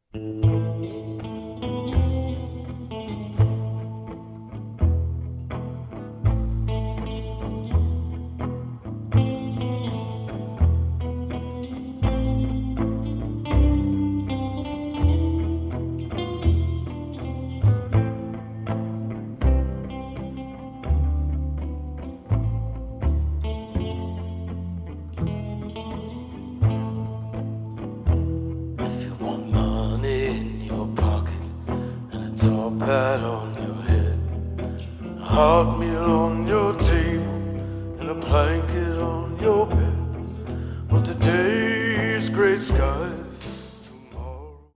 Pat on your head, a hot meal on your table, and a blanket on your bed. But today's gray skies